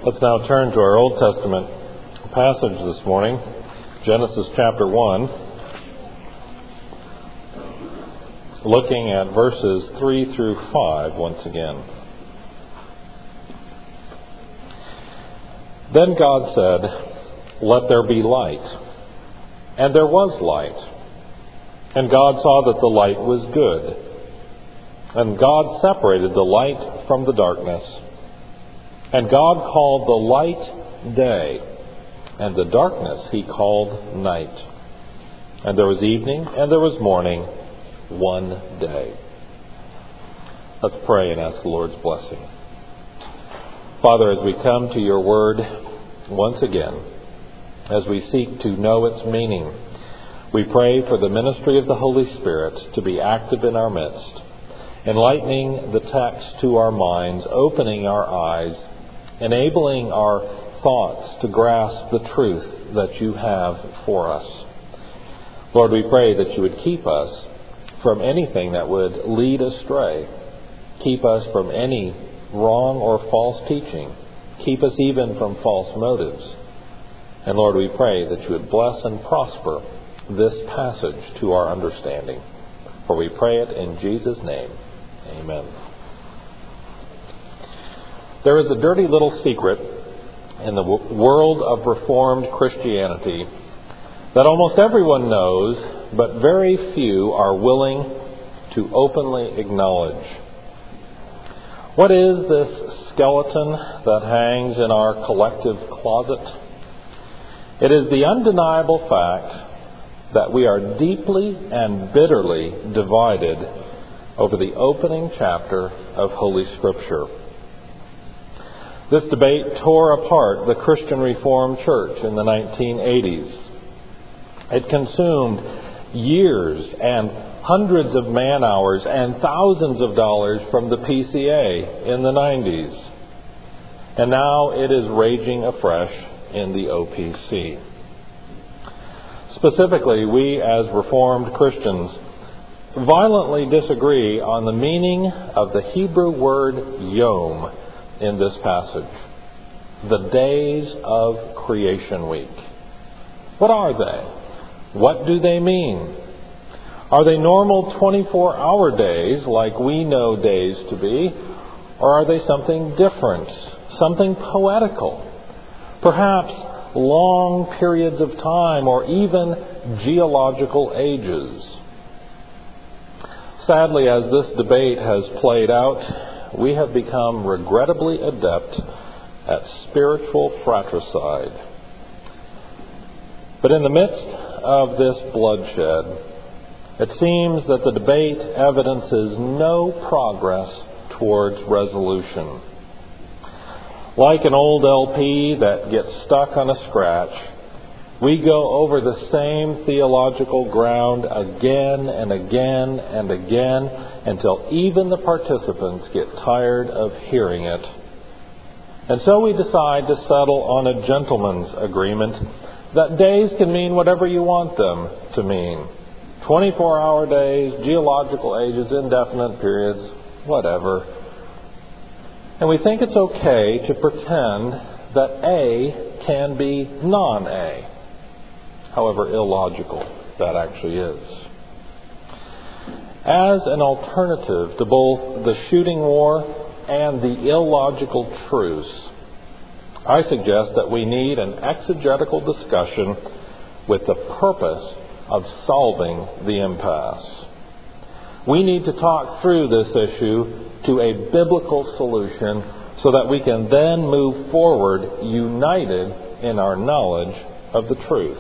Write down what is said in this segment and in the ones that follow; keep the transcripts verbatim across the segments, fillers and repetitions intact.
Let's now turn to our Old Testament passage this morning, Genesis chapter one, looking at verses three through five once again. Then God said, "Let there be light." And there was light. And God saw that the light was good. And God separated the light from the darkness. And God called the light day, and the darkness he called night. And there was evening, and there was morning, one day. Let's pray and ask the Lord's blessing. Father, as we come to your word once again, as we seek to know its meaning, we pray for the ministry of the Holy Spirit to be active in our midst, enlightening the text to our minds, opening our eyes, enabling our thoughts to grasp the truth that you have for us. Lord, we pray that you would keep us from anything that would lead astray. Keep us from any wrong or false teaching. Keep us even from false motives. And Lord, we pray that you would bless and prosper this passage to our understanding. For we pray it in Jesus' name. Amen. There is a dirty little secret in the world of Reformed Christianity that almost everyone knows, but very few are willing to openly acknowledge. What is this skeleton that hangs in our collective closet? It is the undeniable fact that we are deeply and bitterly divided over the opening chapter of Holy Scripture. This debate tore apart the Christian Reformed Church in the nineteen eighties. It consumed years and hundreds of man-hours and thousands of dollars from the P C A in the nineties. And now it is raging afresh in the O P C. Specifically, we as Reformed Christians violently disagree on the meaning of the Hebrew word yom in this passage. The days of creation week. What are they? What do they mean? Are they normal twenty-four hour days like we know days to be? Or are they something different? Something poetical? Perhaps long periods of time or even geological ages? Sadly, as this debate has played out, we have become regrettably adept at spiritual fratricide. But in the midst of this bloodshed, it seems that the debate evidences no progress towards resolution. Like an old L P that gets stuck on a scratch, we go over the same theological ground again and again and again until even the participants get tired of hearing it. And so we decide to settle on a gentleman's agreement that days can mean whatever you want them to mean. twenty-four hour days, geological ages, indefinite periods, whatever. And we think it's okay to pretend that A can be non-A. However illogical that actually is. As an alternative to both the shooting war and the illogical truce, I suggest that we need an exegetical discussion with the purpose of solving the impasse. We need to talk through this issue to a biblical solution so that we can then move forward united in our knowledge of the truth.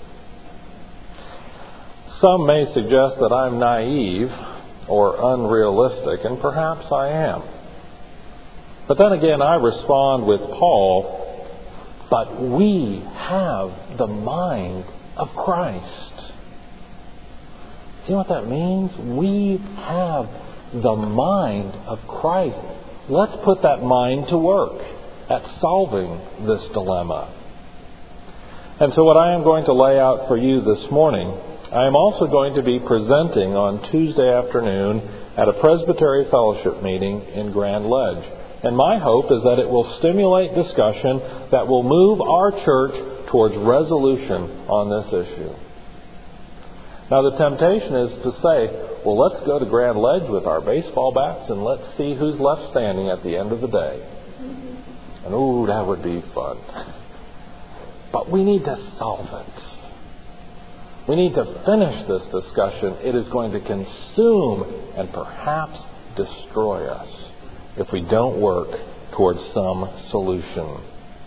Some may suggest that I'm naive or unrealistic, and perhaps I am. But then again, I respond with Paul, but we have the mind of Christ. Do you know what that means? We have the mind of Christ. Let's put that mind to work at solving this dilemma. And so what I am going to lay out for you this morning, I am also going to be presenting on Tuesday afternoon at a Presbytery Fellowship meeting in Grand Ledge. And my hope is that it will stimulate discussion that will move our church towards resolution on this issue. Now, the temptation is to say, well, let's go to Grand Ledge with our baseball bats and let's see who's left standing at the end of the day. And, ooh, that would be fun. But we need to solve it. We need to finish this discussion. It is going to consume and perhaps destroy us if we don't work towards some solution.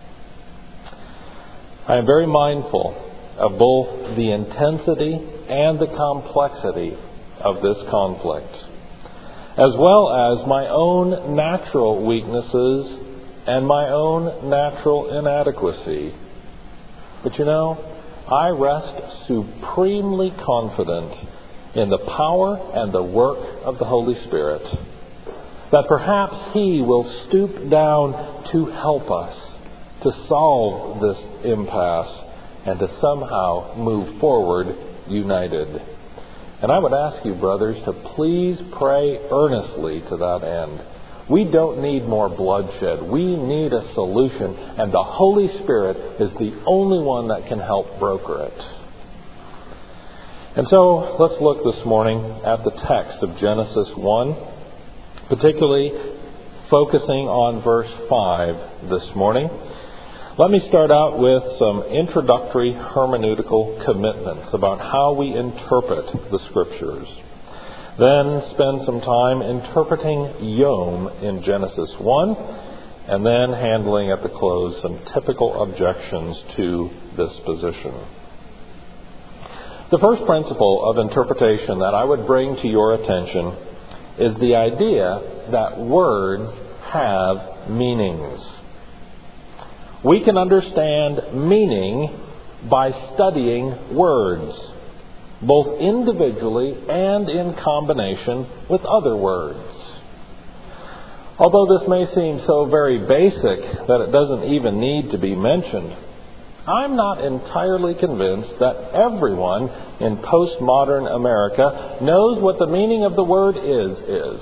I am very mindful of both the intensity and the complexity of this conflict, as well as my own natural weaknesses and my own natural inadequacy. But you know, I rest supremely confident in the power and the work of the Holy Spirit, that perhaps He will stoop down to help us to solve this impasse and to somehow move forward united. And I would ask you, brothers, to please pray earnestly to that end. We don't need more bloodshed. We need a solution, and the Holy Spirit is the only one that can help broker it. And so let's look this morning at the text of Genesis one, particularly focusing on verse five this morning. Let me start out with some introductory hermeneutical commitments about how we interpret the Scriptures. Then spend some time interpreting Yom in Genesis one, and then handling at the close some typical objections to this position. The first principle of interpretation that I would bring to your attention is the idea that words have meanings. We can understand meaning by studying words, both individually and in combination with other words. Although this may seem so very basic that it doesn't even need to be mentioned, I'm not entirely convinced that everyone in postmodern America knows what the meaning of the word is is.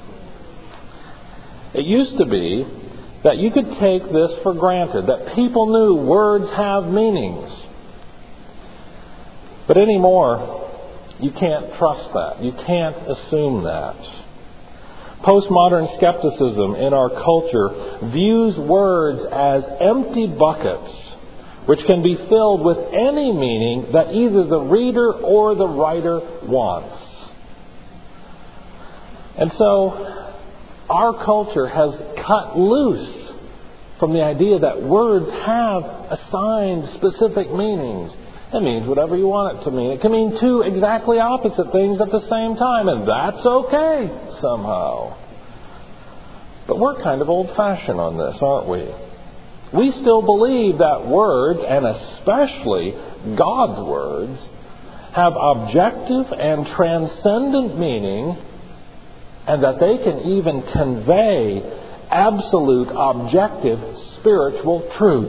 It used to be that you could take this for granted, that people knew words have meanings. But anymore, you can't trust that. You can't assume that. Postmodern skepticism in our culture views words as empty buckets, which can be filled with any meaning that either the reader or the writer wants. And so, our culture has cut loose from the idea that words have assigned specific meanings. It means whatever you want it to mean. It can mean two exactly opposite things at the same time, and that's okay somehow. But we're kind of old-fashioned on this, aren't we? We still believe that words, and especially God's words, have objective and transcendent meaning, and that they can even convey absolute, objective, spiritual truth.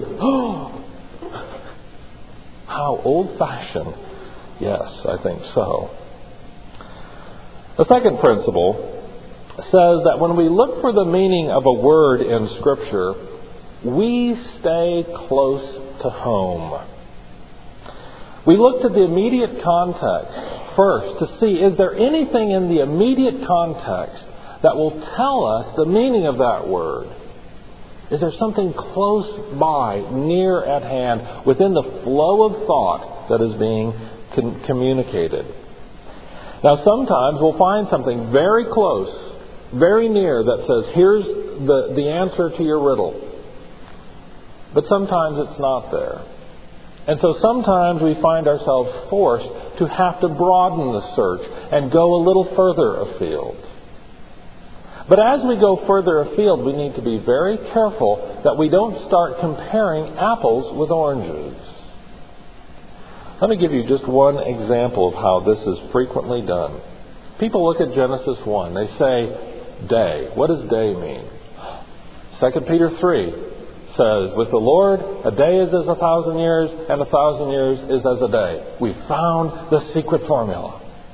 How old-fashioned. Yes, I think so. The second principle says that when we look for the meaning of a word in Scripture, we stay close to home. We look to the immediate context first to see, is there anything in the immediate context that will tell us the meaning of that word? Is there something close by, near at hand, within the flow of thought that is being con- communicated? Now, sometimes we'll find something very close, very near, that says, here's the, the answer to your riddle. But sometimes it's not there. And so sometimes we find ourselves forced to have to broaden the search and go a little further afield. But as we go further afield, we need to be very careful that we don't start comparing apples with oranges. Let me give you just one example of how this is frequently done. People look at Genesis one. They say, day. What does day mean? Second Peter three says, with the Lord, a day is as a thousand years, and a thousand years is as a day. We found the secret formula.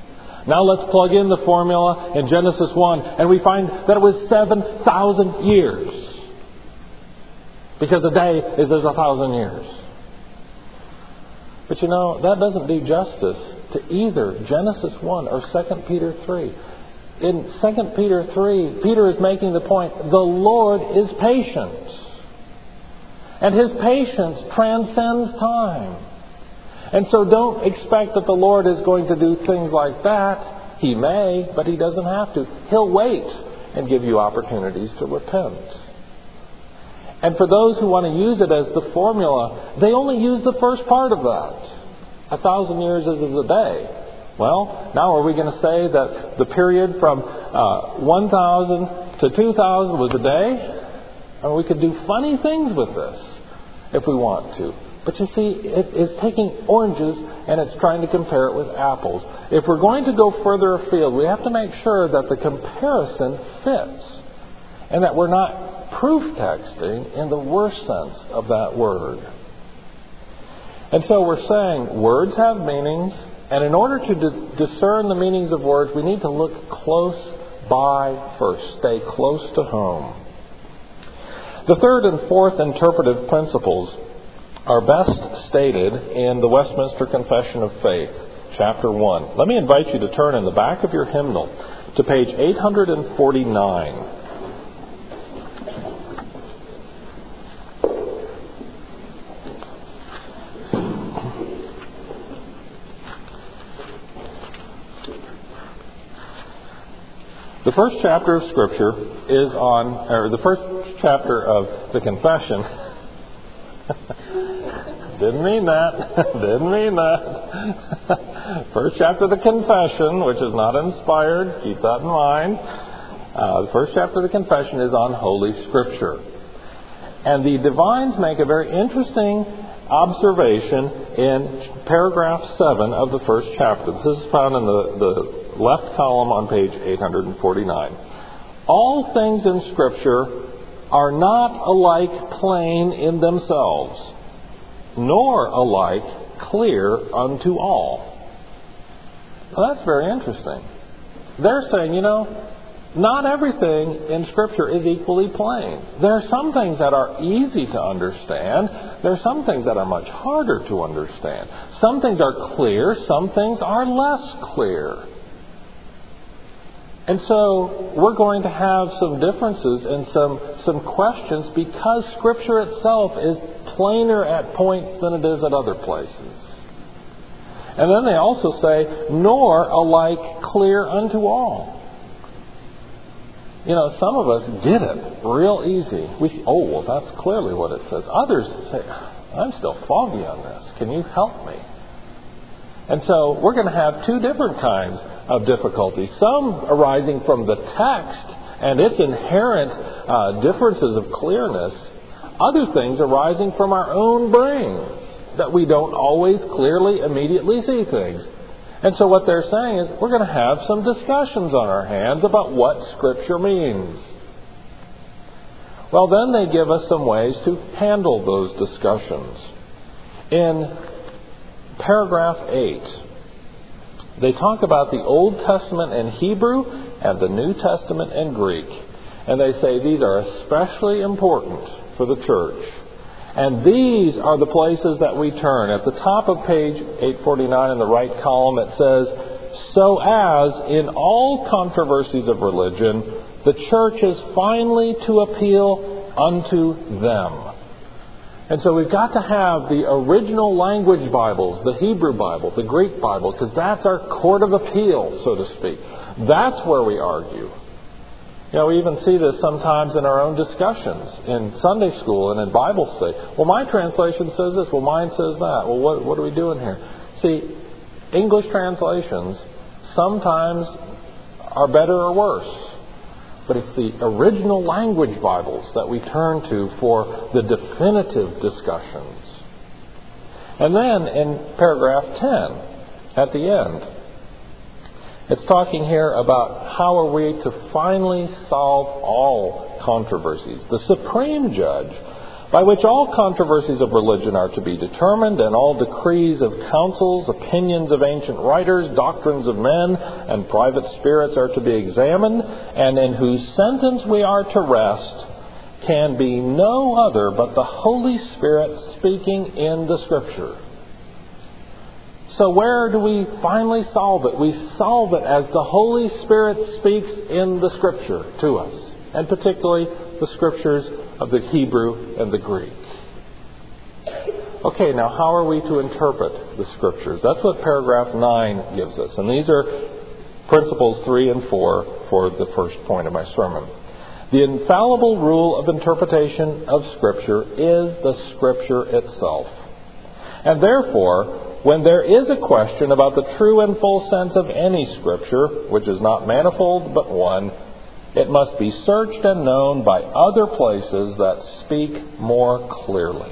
Now let's plug in the formula in Genesis one, and we find that it was seven thousand years. Because a day is as a thousand years. But you know, that doesn't do justice to either Genesis one or Second Peter three. In Second Peter three, Peter is making the point, the Lord is patient. And His patience transcends time. And so don't expect that the Lord is going to do things like that. He may, but He doesn't have to. He'll wait and give you opportunities to repent. And for those who want to use it as the formula, they only use the first part of that. A thousand years is a day. Well, now are we going to say that the period from uh, one thousand to two thousand was a day? And we could do funny things with this if we want to. But you see, it is taking oranges and it's trying to compare it with apples. If we're going to go further afield, we have to make sure that the comparison fits and that we're not proof texting in the worst sense of that word. And so we're saying words have meanings, and in order to di- discern the meanings of words, we need to look close by first. Stay close to home. The third and fourth interpretive principles are best stated in the Westminster Confession of Faith, chapter one. Let me invite you to turn in the back of your hymnal to page eight forty-nine. The first chapter of Scripture is on, or the first chapter of the Confession. Didn't mean that. Didn't mean that. First chapter of the Confession, which is not inspired. Keep that in mind. Uh, the first chapter of the Confession is on Holy Scripture. And the divines make a very interesting observation in paragraph seven of the first chapter. This is found in the, the left column on page eight forty-nine. All things in Scripture are not alike plain in themselves, nor alike clear unto all. Well, that's very interesting. They're saying, you know, not everything in Scripture is equally plain. There are some things that are easy to understand. There are some things that are much harder to understand. Some things are clear, some things are less clear. And so we're going to have some differences and some, some questions because Scripture itself is plainer at points than it is at other places. And then they also say, nor alike clear unto all. You know, some of us get it real easy. We say, oh, well, that's clearly what it says. Others say, I'm still foggy on this. Can you help me? And so we're going to have two different kinds of difficulty. Some arising from the text and its inherent uh, differences of clearness. Other things arising from our own brain, that we don't always clearly, immediately see things. And so what they're saying is we're going to have some discussions on our hands about what Scripture means. Well, then they give us some ways to handle those discussions. In paragraph eight, they talk about the Old Testament in Hebrew and the New Testament in Greek. And they say these are especially important for the church. And these are the places that we turn. At the top of page eight forty-nine in the right column, it says, so as in all controversies of religion, the church is finally to appeal unto them. And so we've got to have the original language Bibles, the Hebrew Bible, the Greek Bible, because that's our court of appeal, so to speak. That's where we argue. You know, we even see this sometimes in our own discussions in Sunday school and in Bible study. Well, my translation says this. Well, mine says that. Well, what, what are we doing here? See, English translations sometimes are better or worse. But it's the original language Bibles that we turn to for the definitive discussions. And then in paragraph ten, at the end, it's talking here about how are we to finally solve all controversies. The supreme judge by which all controversies of religion are to be determined, and all decrees of councils, opinions of ancient writers, doctrines of men, and private spirits are to be examined, and in whose sentence we are to rest, can be no other but the Holy Spirit speaking in the Scripture. So where do we finally solve it? We solve it as the Holy Spirit speaks in the Scripture to us, and particularly the Scriptures of the Hebrew and the Greek. Okay, now how are we to interpret the Scriptures? That's what paragraph nine gives us. And these are principles three and four for the first point of my sermon. The infallible rule of interpretation of Scripture is the Scripture itself. And therefore, when there is a question about the true and full sense of any Scripture, which is not manifold but one, it must be searched and known by other places that speak more clearly.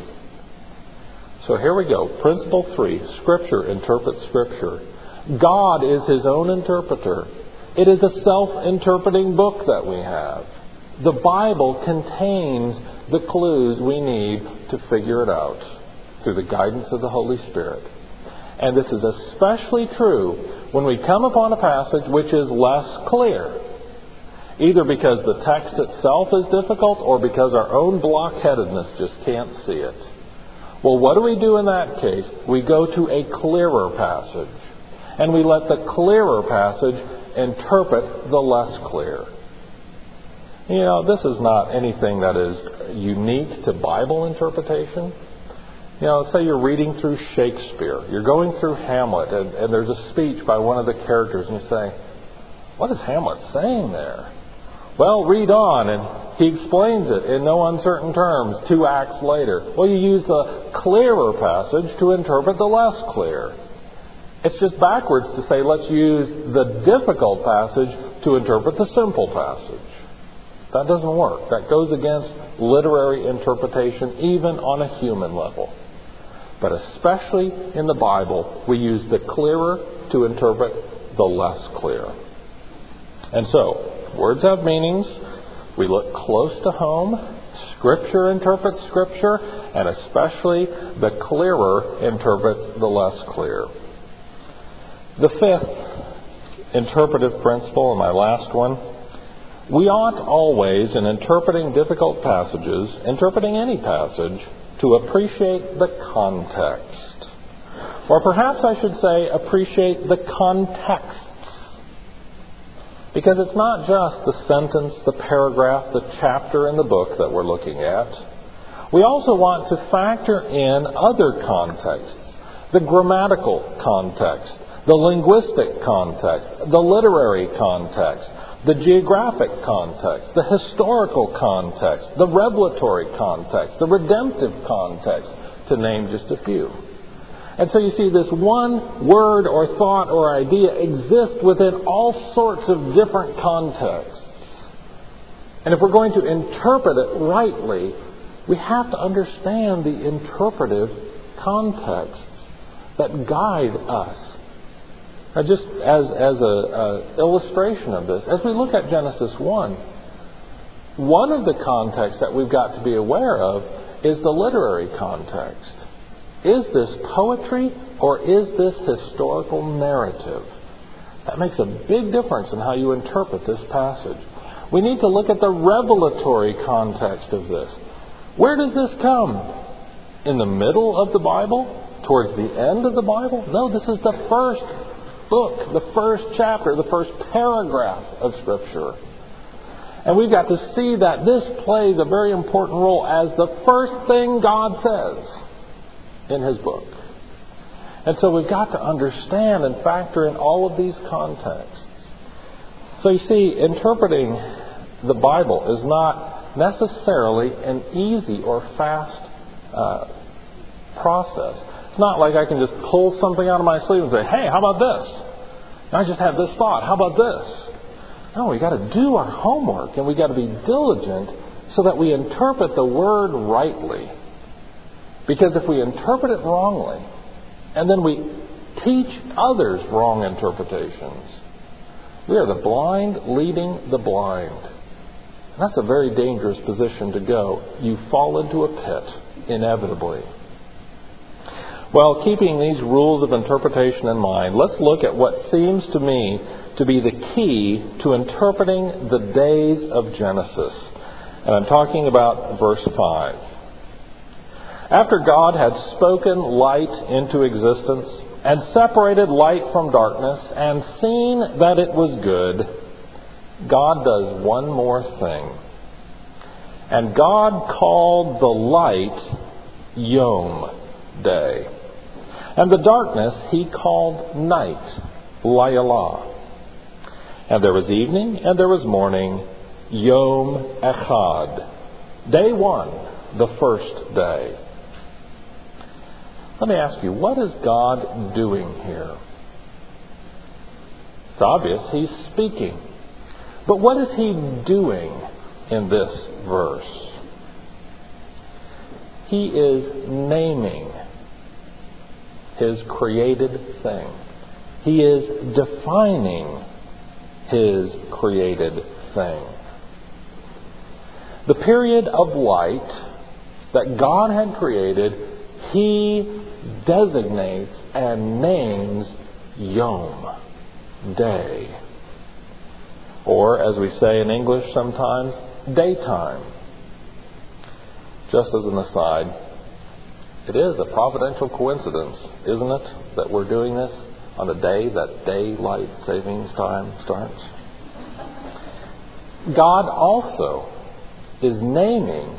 So here we go. Principle three, Scripture interprets Scripture. God is His own interpreter. It is a self-interpreting book that we have. The Bible contains the clues we need to figure it out through the guidance of the Holy Spirit. And this is especially true when we come upon a passage which is less clear, either because the text itself is difficult or because our own blockheadedness just can't see it. Well, what do we do in that case? We go to a clearer passage, and we let the clearer passage interpret the less clear. You know, this is not anything that is unique to Bible interpretation. You know, say you're reading through Shakespeare. You're going through Hamlet, and, and there's a speech by one of the characters, and you say, what is Hamlet saying there? Well, read on, and he explains it in no uncertain terms two acts later. Well, you use the clearer passage to interpret the less clear. It's just backwards to say, let's use the difficult passage to interpret the simple passage. That doesn't work. That goes against literary interpretation, even on a human level. But especially in the Bible, we use the clearer to interpret the less clear. And so, words have meanings. We look close to home. Scripture interprets Scripture, and especially the clearer interprets the less clear. The fifth interpretive principle, and my last one, we ought always, in interpreting difficult passages, interpreting any passage, to appreciate the context. Or perhaps I should say, appreciate the contexts. Because it's not just the sentence, the paragraph, the chapter in the book that we're looking at. We also want to factor in other contexts. The grammatical context, the linguistic context, the literary context, the geographic context, the historical context, the revelatory context, the redemptive context, to name just a few. And so you see, this one word or thought or idea exists within all sorts of different contexts. And if we're going to interpret it rightly, we have to understand the interpretive contexts that guide us. Now, just as, as an illustration of this, as we look at Genesis one, one of the contexts that we've got to be aware of is the literary context. Is this poetry or is this historical narrative? That makes a big difference in how you interpret this passage. We need to look at the revelatory context of this. Where does this come? In the middle of the Bible? Towards the end of the Bible? No, this is the first book, the first chapter, the first paragraph of Scripture. And we've got to see that this plays a very important role as the first thing God says in His book. And so we've got to understand and factor in all of these contexts. So you see, interpreting the Bible is not necessarily an easy or fast uh, process. It's not like I can just pull something out of my sleeve and say, hey, how about this? I just had this thought. How about this? No, we've got to do our homework, and we've got to be diligent so that we interpret the Word rightly. Because if we interpret it wrongly, and then we teach others wrong interpretations, we are the blind leading the blind. That's a very dangerous position to go. You fall into a pit, inevitably. Well, keeping these rules of interpretation in mind, let's look at what seems to me to be the key to interpreting the days of Genesis. And I'm talking about verse five. After God had spoken light into existence and separated light from darkness and seen that it was good, God does one more thing. And God called the light Yom, day. And the darkness he called night, Laylah. And there was evening and there was morning, Yom Echad. Day one, the first day. Let me ask you, what is God doing here? It's obvious he's speaking. But what is he doing in this verse? He is naming his created thing. He is defining his created thing. The period of light that God had created, he designates and names Yom, day. Or, as we say in English sometimes, daytime. Just as an aside, it is a providential coincidence, isn't it, that we're doing this on the day that daylight savings time starts? God also is naming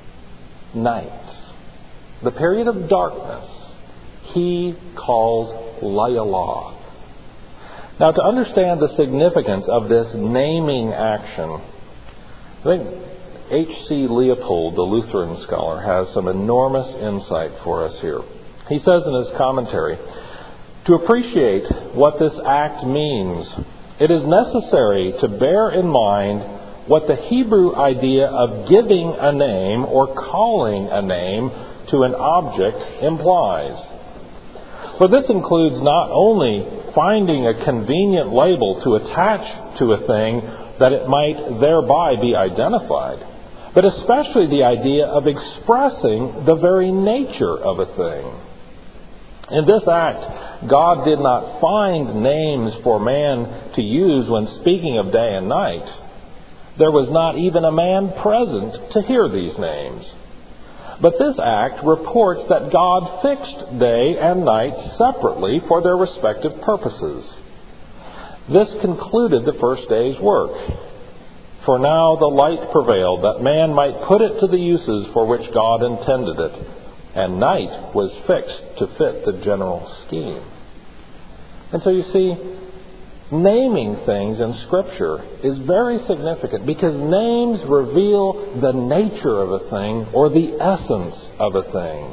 night. The period of darkness he calls Laylah. Now, to understand the significance of this naming action, I think H C Leopold, the Lutheran scholar, has some enormous insight for us here. He says in his commentary, to appreciate what this act means, it is necessary to bear in mind what the Hebrew idea of giving a name or calling a name to an object implies. For this includes not only finding a convenient label to attach to a thing that it might thereby be identified, but especially the idea of expressing the very nature of a thing. In this act, God did not find names for man to use when speaking of day and night. There was not even a man present to hear these names. But this act reports that God fixed day and night separately for their respective purposes. This concluded the first day's work. For now the light prevailed, that man might put it to the uses for which God intended it, and night was fixed to fit the general scheme. And so you see, naming things in Scripture is very significant because names reveal the nature of a thing or the essence of a thing.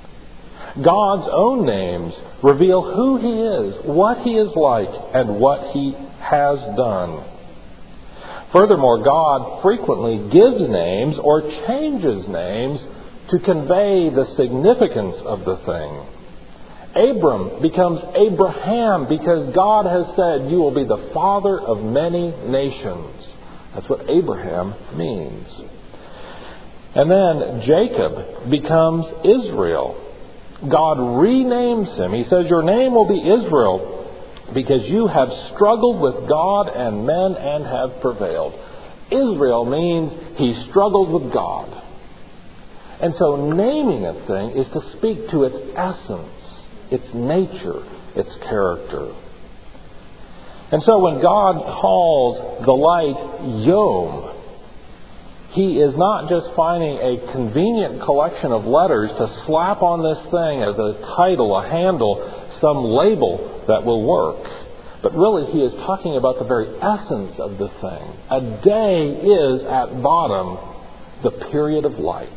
God's own names reveal who he is, what he is like, and what he has done. Furthermore, God frequently gives names or changes names to convey the significance of the thing. Abram becomes Abraham because God has said, you will be the father of many nations. That's what Abraham means. And then Jacob becomes Israel. God renames him. He says, your name will be Israel because you have struggled with God and men and have prevailed. Israel means he struggled with God. And so naming a thing is to speak to its essence, its nature, its character. And so when God calls the light Yom, he is not just finding a convenient collection of letters to slap on this thing as a title, a handle, some label that will work. But really he is talking about the very essence of the thing. A day is at bottom the period of light.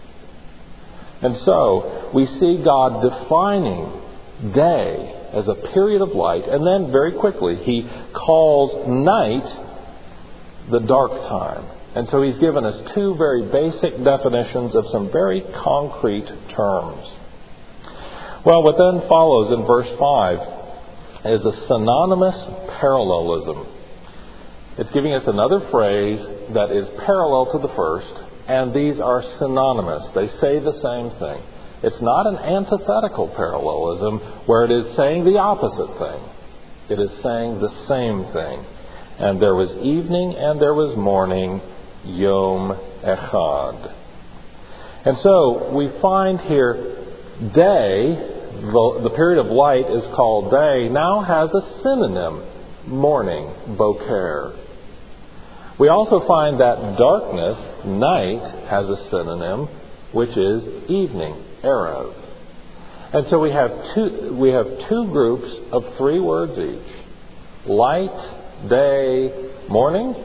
And so we see God defining day as a period of light, and then very quickly he calls night the dark time. And so he's given us two very basic definitions of some very concrete terms. Well, what then follows in verse five is a synonymous parallelism. It's giving us another phrase that is parallel to the first, and these are synonymous. They say the same thing. It's not an antithetical parallelism where it is saying the opposite thing. It is saying the same thing. And there was evening and there was morning, Yom Echad. And so we find here day, the, the period of light is called day, now has a synonym, morning, Boker. We also find that darkness, night, has a synonym, which is evening, Erev. And so we have two we have two groups of three words each. Light, day, morning,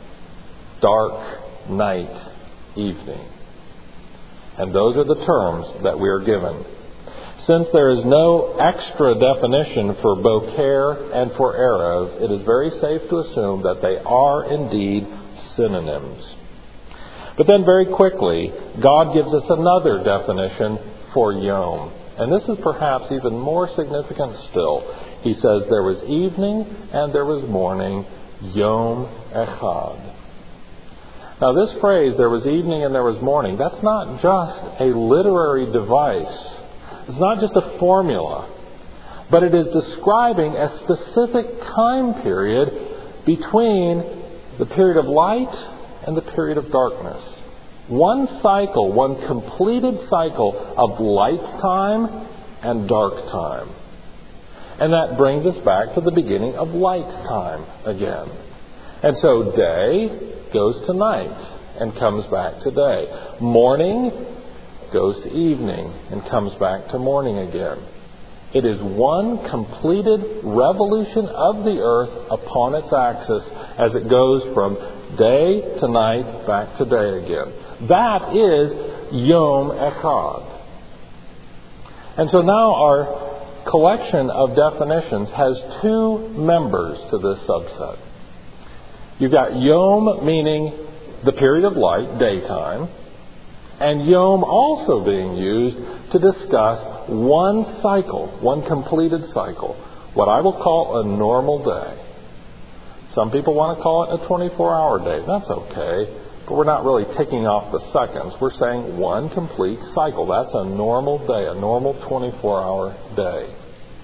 dark, night, evening. And those are the terms that we are given. Since there is no extra definition for Boker and for Erev, it is very safe to assume that they are indeed synonyms. But then very quickly, God gives us another definition for Yom. And this is perhaps even more significant still. He says there was evening and there was morning, Yom Echad. Now this phrase, there was evening and there was morning, that's not just a literary device. It's not just a formula. But it is describing a specific time period between the period of light and the period of darkness. One cycle, one completed cycle of light time and dark time. And that brings us back to the beginning of light time again. And so day goes to night and comes back to day. Morning goes to evening and comes back to morning again. It is one completed revolution of the earth upon its axis as it goes from day to night back to day again. That is Yom Echad. And so now our collection of definitions has two members to this subset. You've got Yom meaning the period of light, daytime, and Yom also being used to discuss one cycle, one completed cycle, what I will call a normal day. Some people want to call it a twenty-four hour day. That's okay, but we're not really ticking off the seconds. We're saying one complete cycle. That's a normal day, a normal twenty-four hour day.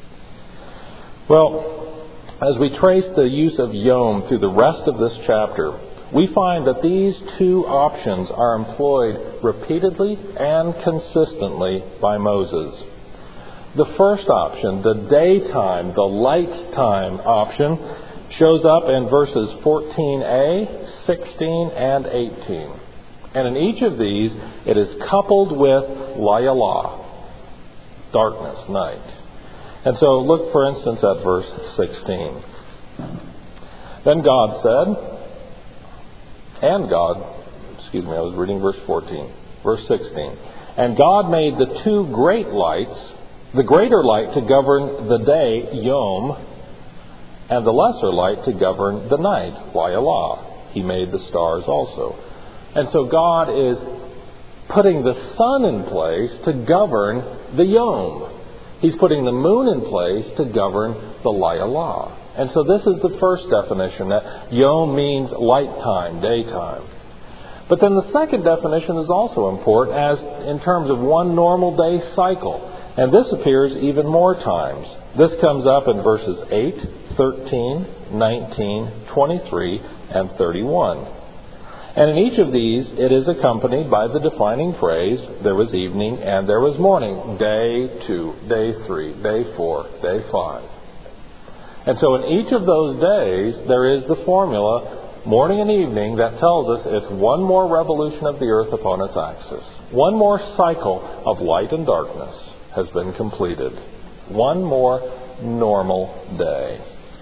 Well, as we trace the use of Yom through the rest of this chapter, we find that these two options are employed repeatedly and consistently by Moses. The first option, the daytime, the light time option, shows up in verses fourteen a, sixteen, and eighteen. And in each of these, it is coupled with Layalah, darkness, night. And so look, for instance, at verse sixteen. Then God said, and God, excuse me, I was reading verse fourteen, verse sixteen. And God made the two great lights, the greater light to govern the day, Yom, and the lesser light to govern the night, Layalah. He made the stars also. And so God is putting the sun in place to govern the Yom. He's putting the moon in place to govern the Layalah. And so this is the first definition, that Yom means light time, daytime. But then the second definition is also important as in terms of one normal day cycle. And this appears even more times. This comes up in verses eight, thirteen, nineteen, twenty-three, and thirty-one. And in each of these, it is accompanied by the defining phrase, there was evening and there was morning. Day two, day three, day four, day five. And so in each of those days, there is the formula, morning and evening, that tells us it's one more revolution of the earth upon its axis. One more cycle of light and darkness has been completed. One more normal day.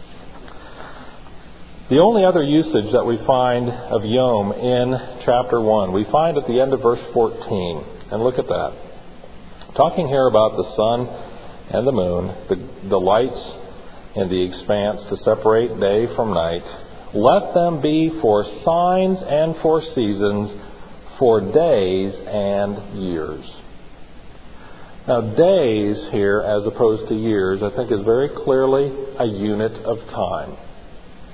The only other usage that we find of Yom in chapter one, we find at the end of verse fourteen. And look at that. Talking here about the sun and the moon, the, the lights in the expanse to separate day from night. Let them be for signs and for seasons, for days and years. Now, days here, as opposed to years, I think is very clearly a unit of time.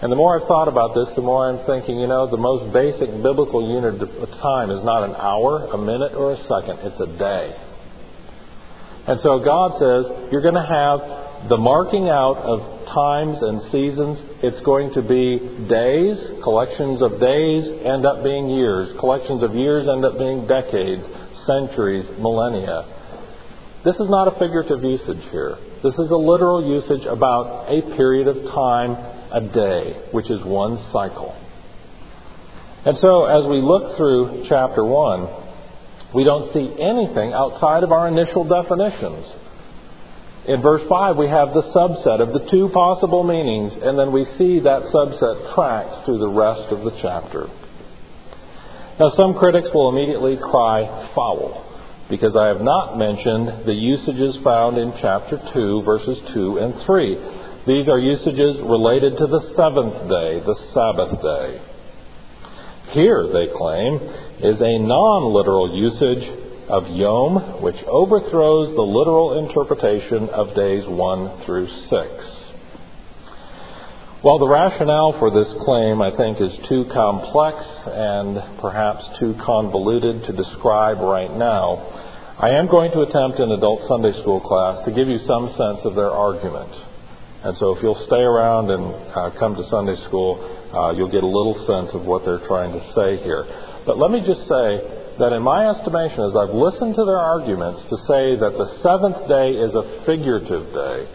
And the more I've thought about this, the more I'm thinking, you know, the most basic biblical unit of time is not an hour, a minute, or a second. It's a day. And so God says, you're going to have the marking out of times and seasons. It's going to be days. Collections of days end up being years. Collections of years end up being decades, centuries, millennia. This is not a figurative usage here. This is a literal usage about a period of time, a day, which is one cycle. And so as we look through chapter one, we don't see anything outside of our initial definitions. In verse five, we have the subset of the two possible meanings, and then we see that subset tracked through the rest of the chapter. Now, some critics will immediately cry foul, because I have not mentioned the usages found in chapter two, verses two and three. These are usages related to the seventh day, the Sabbath day. Here, they claim, is a non-literal usage of yom, which overthrows the literal interpretation of days one through six. While the rationale for this claim, I think, is too complex and perhaps too convoluted to describe right now, I am going to attempt in adult Sunday school class to give you some sense of their argument. And so if you'll stay around and uh, come to Sunday school, uh, you'll get a little sense of what they're trying to say here. But let me just say that in my estimation, as I've listened to their arguments to say that the seventh day is a figurative day,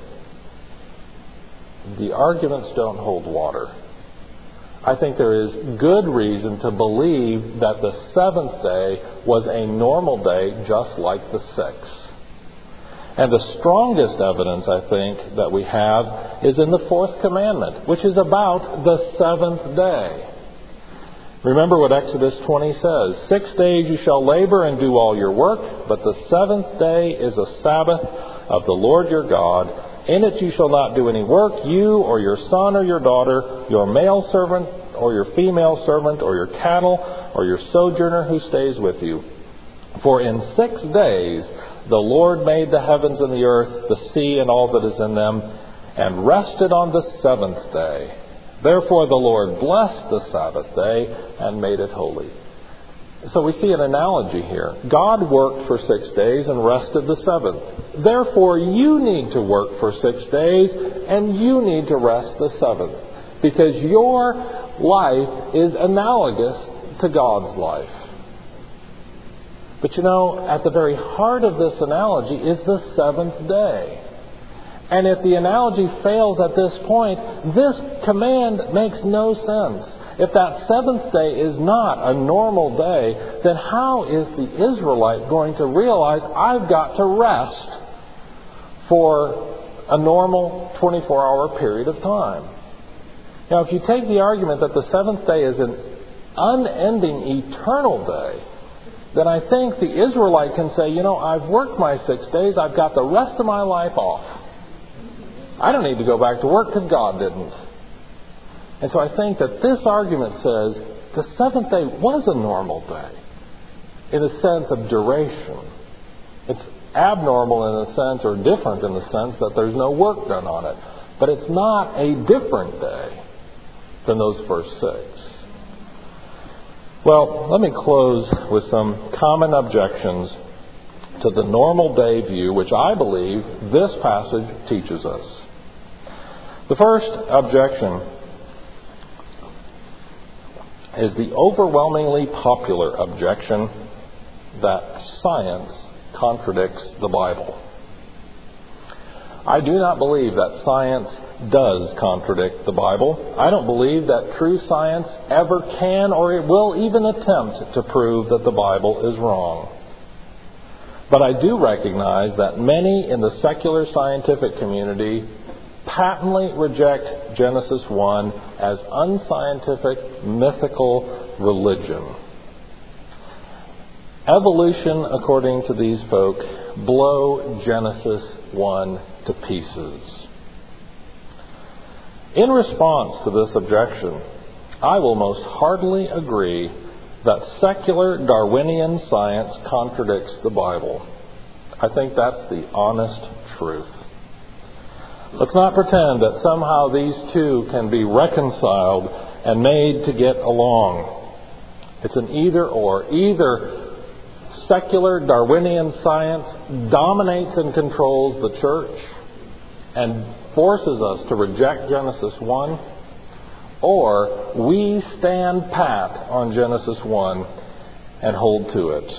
the arguments don't hold water. I think there is good reason to believe that the seventh day was a normal day just like the sixth. And the strongest evidence, I think, that we have is in the fourth commandment, which is about the seventh day. Remember what Exodus twenty says, Six days you shall labor and do all your work, but the seventh day is a Sabbath of the Lord your God. In it you shall not do any work, you or your son or your daughter, your male servant or your female servant, or your cattle, or your sojourner who stays with you. For in six days the Lord made the heavens and the earth, the sea and all that is in them, and rested on the seventh day. Therefore the Lord blessed the Sabbath day and made it holy. So we see an analogy here. God worked for six days and rested the seventh. Therefore you need to work for six days and you need to rest the seventh. Because your life is analogous to God's life. But you know, at the very heart of this analogy is the seventh day. And if the analogy fails at this point, this command makes no sense. If that seventh day is not a normal day, then how is the Israelite going to realize I've got to rest for a normal twenty-four hour period of time? Now, if you take the argument that the seventh day is an unending eternal day, then I think the Israelite can say, you know, I've worked my six days, I've got the rest of my life off. I don't need to go back to work because God didn't. And so I think that this argument says the seventh day was a normal day in a sense of duration. It's abnormal in a sense, or different in the sense that there's no work done on it. But it's not a different day than those first six. Well, let me close with some common objections to the normal day view, which I believe this passage teaches us. The first objection is the overwhelmingly popular objection that science contradicts the Bible. I do not believe that science does contradict the Bible. I don't believe that true science ever can or it will even attempt to prove that the Bible is wrong. But I do recognize that many in the secular scientific community patently reject Genesis one as unscientific, mythical religion. Evolution, according to these folk, blow Genesis one to pieces. In response to this objection, I will most heartily agree that secular Darwinian science contradicts the Bible. I think that's the honest truth. Let's not pretend that somehow these two can be reconciled and made to get along. It's an either-or. Either secular Darwinian science dominates and controls the church and forces us to reject Genesis one, or we stand pat on Genesis one and hold to it.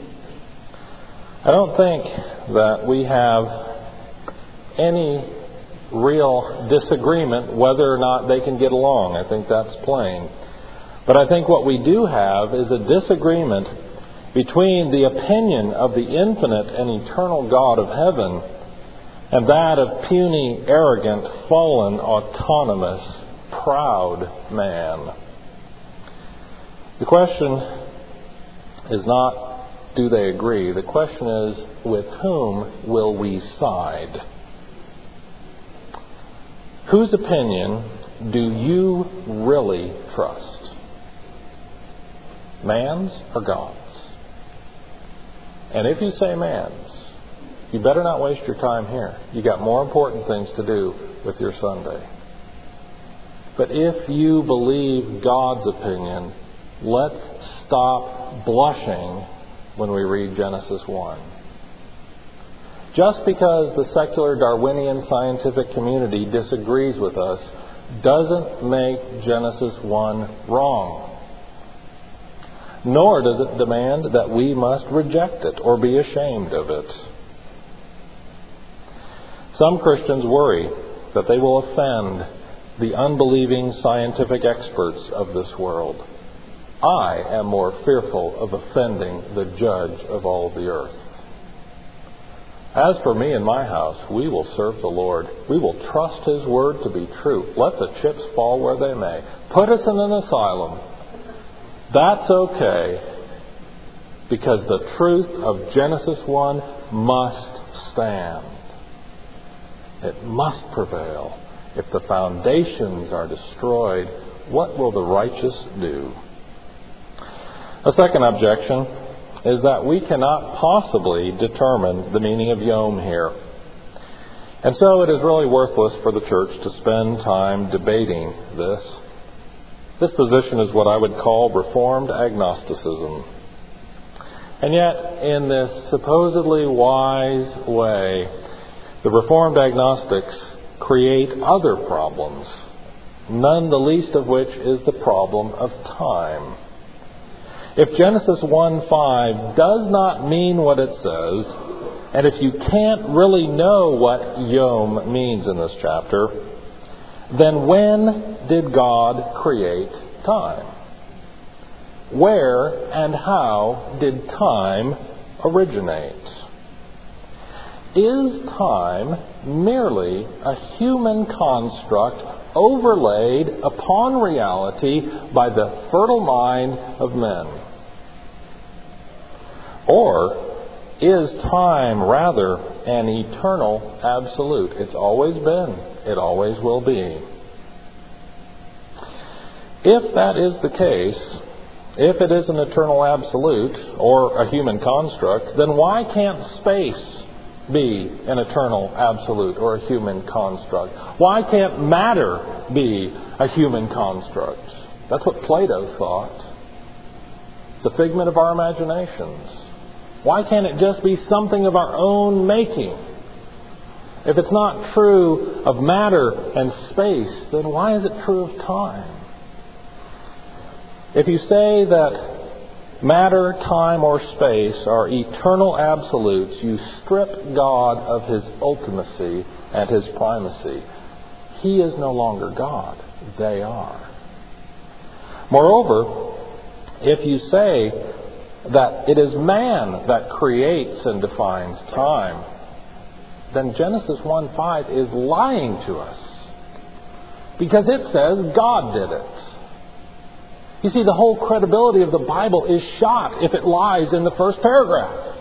I don't think that we have any real disagreement whether or not they can get along. I think that's plain. But I think what we do have is a disagreement between the opinion of the infinite and eternal God of heaven and that of puny, arrogant, fallen, autonomous, proud man. The question is not, do they agree? The question is, with whom will we side? Whose opinion do you really trust? Man's or God's? And if you say man's, you better not waste your time here. You got more important things to do with your Sunday. But if you believe God's opinion, let's stop blushing when we read Genesis one. Just because the secular Darwinian scientific community disagrees with us doesn't make Genesis one wrong. Nor does it demand that we must reject it or be ashamed of it. Some Christians worry that they will offend the unbelieving scientific experts of this world. I am more fearful of offending the judge of all the earth. As for me and my house, we will serve the Lord. We will trust His word to be true. Let the chips fall where they may. Put us in an asylum. That's okay, because the truth of Genesis one must stand. It must prevail. If the foundations are destroyed, what will the righteous do? A second objection is that we cannot possibly determine the meaning of Yom here. And so it is really worthless for the church to spend time debating this. This position is what I would call Reformed agnosticism. And yet, in this supposedly wise way, the Reformed agnostics create other problems, none the least of which is the problem of time. If Genesis one five does not mean what it says, and if you can't really know what Yom means in this chapter, then when did God create time? Where and how did time originate? Is time merely a human construct overlaid upon reality by the fertile mind of men? Or is time rather an eternal absolute? It's always been. It always will be. If that is the case, if it is an eternal absolute or a human construct, then why can't space be an eternal absolute or a human construct? Why can't matter be a human construct? That's what Plato thought. It's a figment of our imaginations. Why can't it just be something of our own making? If it's not true of matter and space, then why is it true of time? If you say that matter, time, or space are eternal absolutes, you strip God of His ultimacy and His primacy. He is no longer God. They are. Moreover, if you say that it is man that creates and defines time, then Genesis one five is lying to us, because it says God did it. You see, the whole credibility of the Bible is shot if it lies in the first paragraph.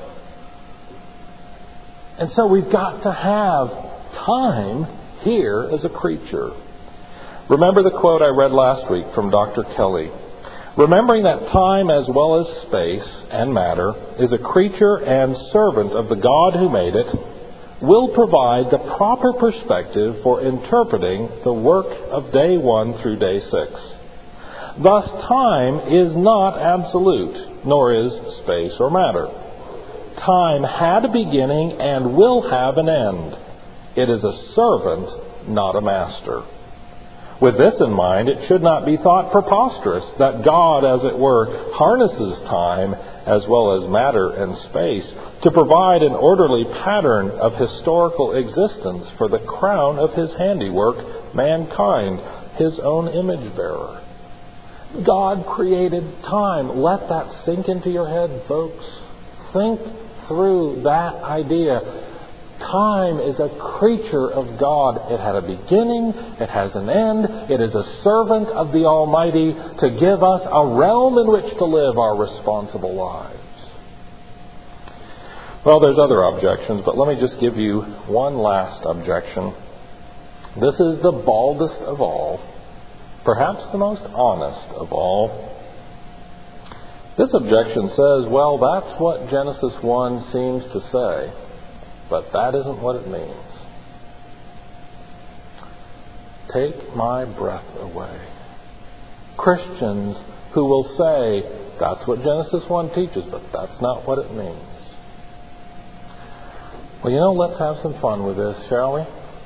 And so we've got to have time here as a creature. Remember the quote I read last week from Doctor Kelly. Remembering that time as well as space and matter is a creature and servant of the God who made it, will provide the proper perspective for interpreting the work of day one through day six. Thus, time is not absolute, nor is space or matter. Time had a beginning and will have an end. It is a servant, not a master. With this in mind, it should not be thought preposterous that God, as it were, harnesses time as well as matter and space to provide an orderly pattern of historical existence for the crown of his handiwork, mankind, his own image bearer. God created time. Let that sink into your head, folks. Think through that idea. Time is a creature of God. It had a beginning. It has an end. It is a servant of the Almighty to give us a realm in which to live our responsible lives. Well, there's other objections, but let me just give you one last objection. This is the baldest of all, perhaps the most honest of all. This objection says, well, that's what Genesis one seems to say, but that isn't what it means. Take my breath away. Christians who will say, that's what Genesis one teaches, but that's not what it means. Well, you know, let's have some fun with this, shall we?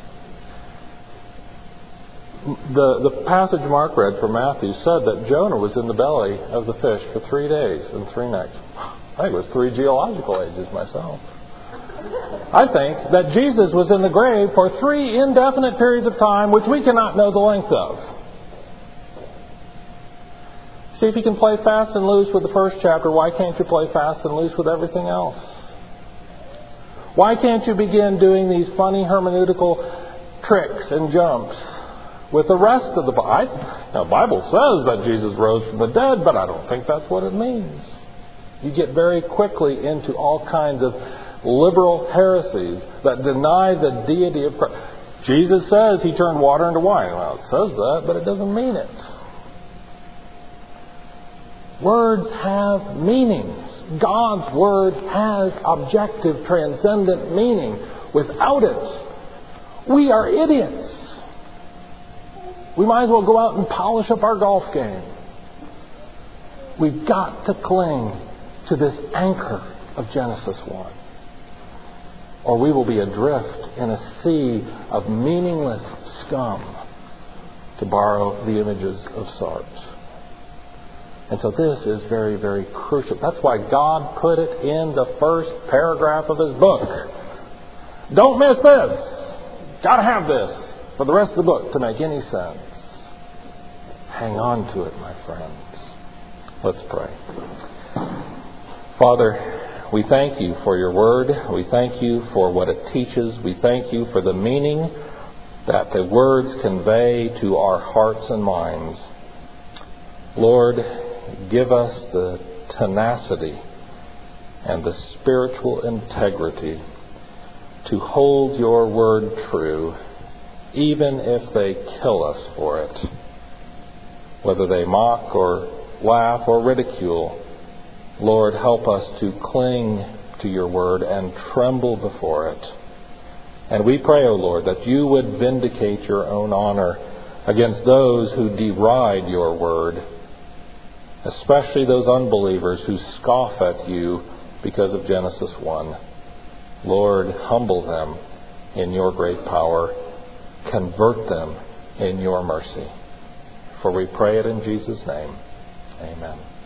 The, the passage Mark read from Matthew said that Jonah was in the belly of the fish for three days and three nights. I think it was three geological ages myself. I think that Jesus was in the grave for three indefinite periods of time which we cannot know the length of. See, if you can play fast and loose with the first chapter, why can't you play fast and loose with everything else? Why can't you begin doing these funny hermeneutical tricks and jumps with the rest of the Bible? Now, the Bible says that Jesus rose from the dead, but I don't think that's what it means. You get very quickly into all kinds of liberal heresies that deny the deity of Christ. Jesus says he turned water into wine. Well, it says that, but it doesn't mean it. Words have meanings. God's Word has objective, transcendent meaning. Without it, we are idiots. We might as well go out and polish up our golf game. We've got to cling to this anchor of Genesis one. Or we will be adrift in a sea of meaningless scum, to borrow the images of Sartre. And so this is very, very crucial. That's why God put it in the first paragraph of His book. Don't miss this. Got to have this for the rest of the book to make any sense. Hang on to it, my friends. Let's pray. Father, we thank You for Your Word. We thank You for what it teaches. We thank You for the meaning that the words convey to our hearts and minds. Lord, give us the tenacity and the spiritual integrity to hold Your Word true, even if they kill us for it. Whether they mock or laugh or ridicule, Lord, help us to cling to Your Word and tremble before it. And we pray, O Lord, that You would vindicate Your own honor against those who deride Your Word, especially those unbelievers who scoff at You because of Genesis one. Lord, humble them in Your great power. Convert them in Your mercy. For we pray it in Jesus' name. Amen.